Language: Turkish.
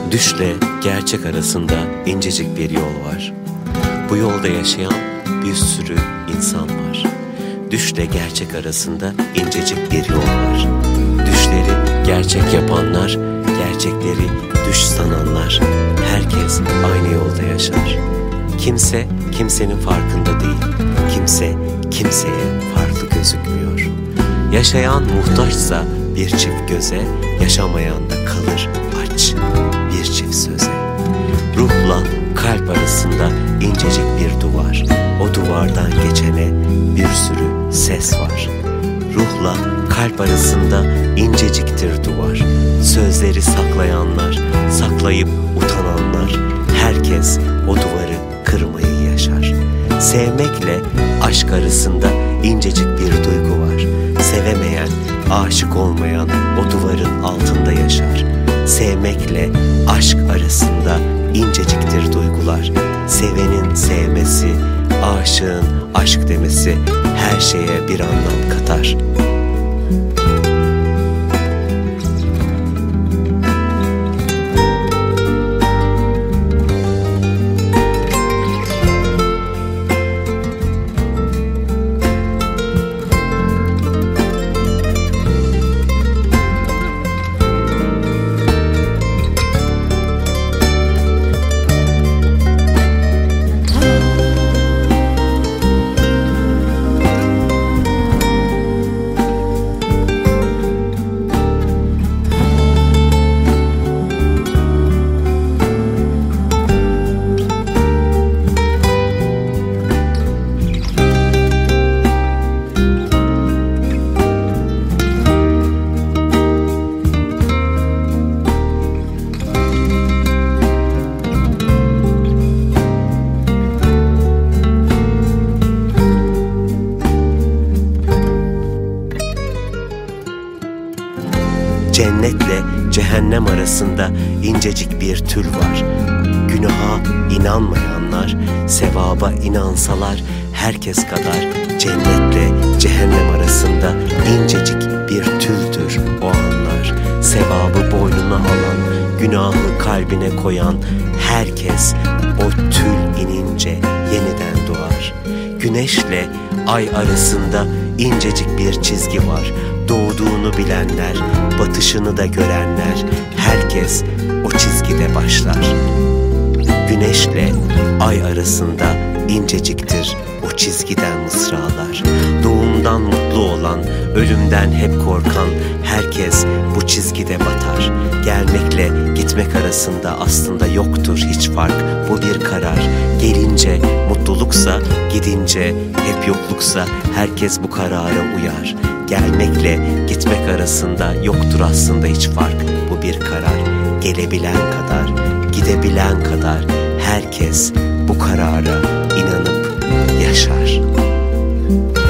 Düşle gerçek arasında incecik bir yol var. Bu yolda yaşayan bir sürü insan var. Düşle gerçek arasında incecik bir yol var. Düşleri gerçek yapanlar, gerçekleri düş sananlar, herkes aynı yolda yaşar. Kimse kimsenin farkında değil, kimse kimseye farklı gözükmüyor. Yaşayan muhtaçsa bir çift göze, yaşamayan da kalır aç bir çift söze. Ruhla kalp arasında incecik bir duvar, o duvardan geçene bir sürü ses var. Ruhla kalp arasında inceciktir duvar, sözleri saklayanlar, saklayıp utananlar, herkes o duvarı kırmayı yaşar. Sevmekle aşk arasında incecik bir duygu var. Sevemeyen, aşık olmayan o duvarın altında yaşar. Sevmekle aşk arasında inceciktir duygular. Sevenin sevmesi, aşığın aşk demesi her şeye bir anlam katar. Cennetle cehennem arasında incecik bir tül var. Günaha inanmayanlar, sevaba inansalar herkes kadar cennetle cehennem arasında incecik bir tüldür o anlar. Sevabı boynuna alan, günahı kalbine koyan herkes o tül inince yeniden doğar. Güneşle ay arasında incecik bir çizgi var. Doğduğunu bilenler, batışını da görenler, herkes o çizgide başlar. Güneşle ay arasında inceciktir o çizgiden mısralar. Doğumdan mutlu olan, ölümden hep korkan, herkes bu çizgide batar. Gelmekle gitmek arasında aslında yoktur hiç fark, bu bir karar. Gelince mutluluksa, gidince hep yokluksa herkes bu karara uyar. Gelmekle gitmek arasında yoktur aslında hiç fark, bu bir karar. Gelebilen kadar, gidebilen kadar herkes bu karara inanıp yaşar.